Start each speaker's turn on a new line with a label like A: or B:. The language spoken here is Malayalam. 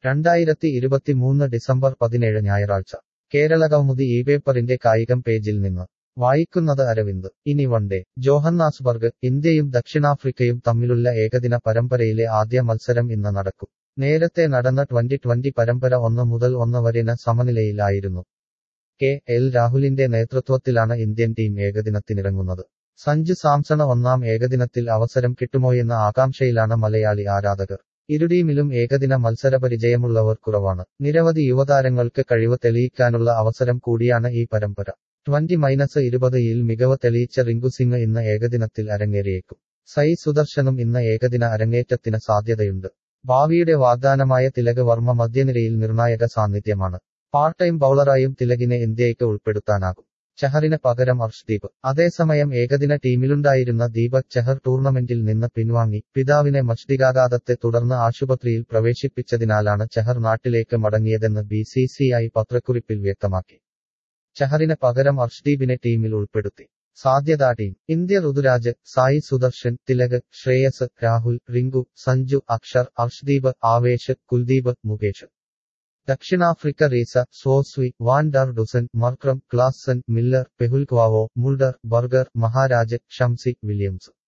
A: 2023 ഡിസംബർ 17 ഞായറാഴ്ച കേരളകൗമുദി ഈ പേപ്പറിന്റെ കായികം പേജിൽ നിന്ന് വായിക്കുന്നത് അരവിന്ദ്. ഇനി വൺഡേ ജോഹന്നാസ്ബർഗ്. ഇന്ത്യയും ദക്ഷിണാഫ്രിക്കയും തമ്മിലുള്ള ഏകദിന പരമ്പരയിലെ ആദ്യ മത്സരം ഇന്ന് നടക്കും. നേരത്തെ നടന്ന ട്വന്റി പരമ്പര 1-1 വരെ സമനിലയിലായിരുന്നു. കെ.എൽ. രാഹുലിന്റെ നേതൃത്വത്തിലാണ് ഇന്ത്യൻ ടീം ഏകദിനത്തിനിറങ്ങുന്നത്. സഞ്ജു സാംസണ് ഒന്നാം ഏകദിനത്തിൽ അവസരം കിട്ടുമോയെന്ന ആകാംക്ഷയിലാണ് മലയാളി ആരാധകർ. ഇരു ടീമിലും ഏകദിന മത്സരപരിചയമുള്ളവർ കുറവാണ്. നിരവധി യുവതാരങ്ങൾക്ക് കഴിവ് തെളിയിക്കാനുള്ള അവസരം കൂടിയാണ് ഈ പരമ്പര. 20-20ൽ മികവ് തെളിയിച്ച റിങ്കു സിംഗ് ഇന്ന് ഏകദിനത്തിൽ അരങ്ങേറിയേക്കും. സായി സുദർശനും ഇന്ന് ഏകദിന അരങ്ങേറ്റത്തിന് സാധ്യതയുണ്ട്. ഭാവിയുടെ വാഗ്ദാനമായ തിലക് വർമ്മ മധ്യനിരയിൽ നിർണായക സാന്നിധ്യമാണ്. പാർട്ട് ടൈം ബൌളറായും തിലകിനെ ഇന്ത്യയ്ക്ക് ഉൾപ്പെടുത്താനാകും. ചഹറിന് പകരം അർഷ്ദീപ്. അതേസമയം ഏകദിന ടീമിലുണ്ടായിരുന്ന ദീപക് ചഹർ ടൂർണമെന്റിൽ നിന്ന് പിൻവാങ്ങി. പിതാവിനെ മസ്തിഷ്കാഘാതത്തെ തുടർന്ന് ആശുപത്രിയിൽ പ്രവേശിപ്പിച്ചതിനാലാണ് ചഹർ നാട്ടിലേക്ക് മടങ്ങിയതെന്ന് BCCI പത്രക്കുറിപ്പിൽ വ്യക്തമാക്കി. ചഹറിന് പകരം അർഷ്ദീപിനെ ടീമിൽ ഉൾപ്പെടുത്തി. സാധ്യതാ ടീം: ഇന്ത്യ ഋതുരാജ്, സായി സുദർശൻ, തിലക്, ശ്രേയസ്, രാഹുൽ, റിങ്കു, സഞ്ജു, അക്ഷർ, അർഷ്ദീപ്, ആവേശ്, കുൽദീപ്, മുകേഷ്. ദക്ഷിണാഫ്രിക്ക റീസ, സോസ്വി, van der Dussen, Markram, Klaasen, Miller, Phehlukwayo, Mulder, Burger, Maharaj, Shamsi, Williams.